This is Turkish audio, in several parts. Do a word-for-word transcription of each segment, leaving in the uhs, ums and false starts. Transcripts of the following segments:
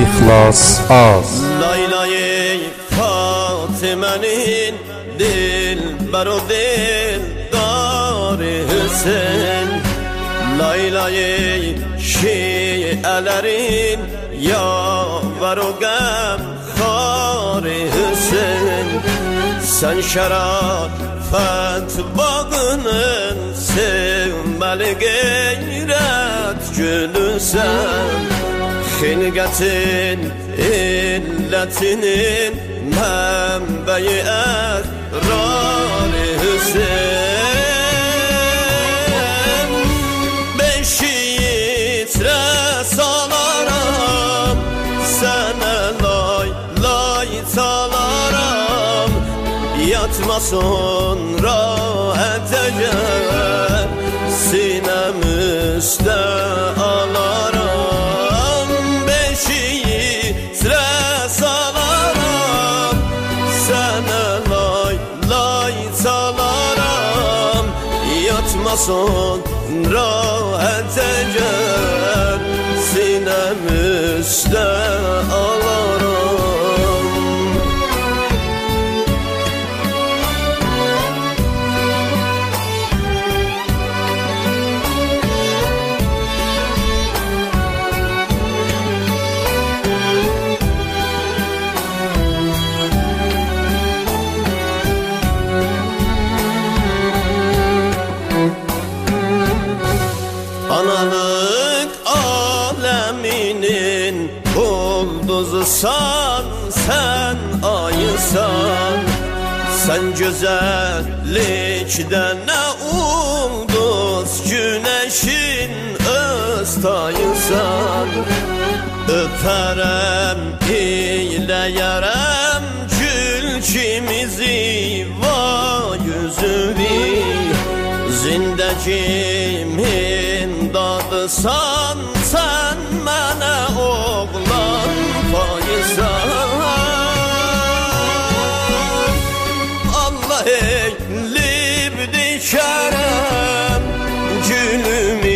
İhlas az. Laylay Fatime'nin dilber o dildar-ı Hüseyin, Laylay Şielerin yaver o gamkar-ı Hüseyin. Sen şerafet bağının sevmeli gayret gülüsen, Hilgetin illetinin menbeyi esrar-ı Hüseyin. Beş yiğitre salaram, sana lay lay salaram, yatma sonra edeceğim, sinem üstte alaram. Yatma sonra edeceğim, sinem üstte alaram. Analık aleminin bulduzusan, sen ayısan, sen güzellikten ne ulduz güneşin ıstayısan. Öperem eyleyerem gülçimizi va yüzüvi, zindekimin dadısan, sen mənə oğlan payısan. Allah eylib dikərəm, gülümü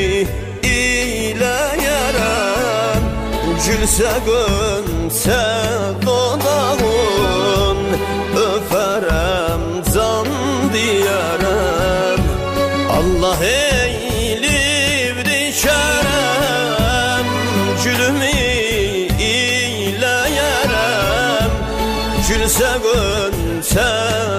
eyləyərəm, gülsə gönsə dodağın, öpərəm can diyərəm. Allah eylib dikərəm, gülümü eyləyərəm, gülsə gönsə